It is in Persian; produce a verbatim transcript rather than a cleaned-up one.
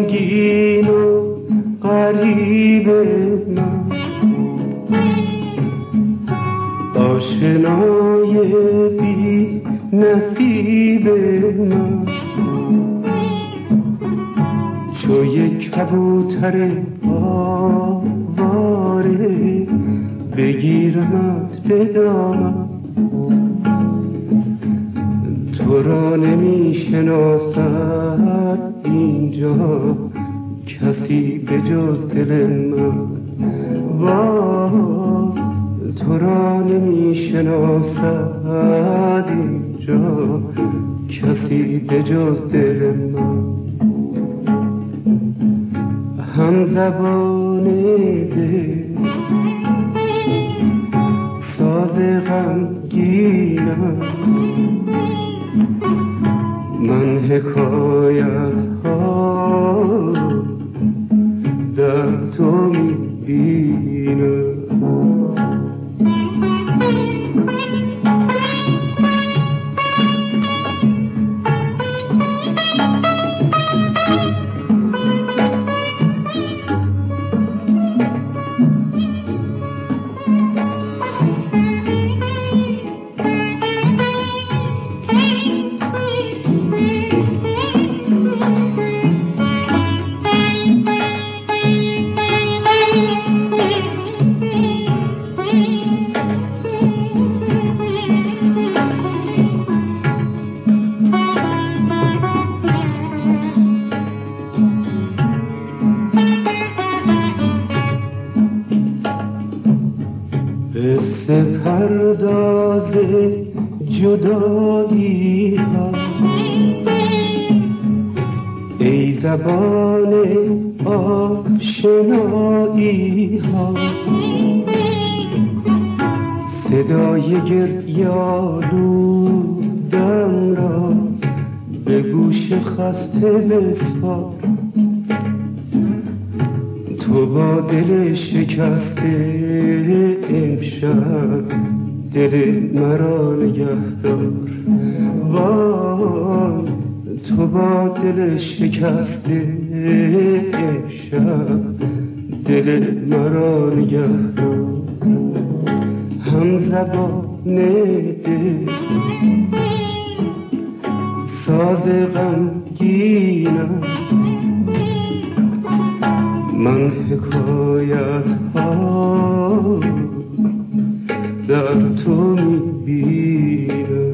غمگین و غریب من، آشنای بی نصیب من، چو یک کبوتر آواره بگیرمت به دامن. تو را نمی شناسد اینجا کسی به جز دل من، وای تو را نمی شناسد اینجا کسی به جز دل من. هم زبان دل ساز غمگینم، من حکایت ها در تو میبینم. قصه پرداز جدایی ها، ای زبان آشنایی ها، صدای گریالودم را به گوش خسته بسپار. تو با دل شکسته امشب دل مرا نگهدار، وای تو با دل شکسته امشب دل مرا نگهدار. هم زبان دل ساز غمگینم، من حکایت ها در تو میبینم.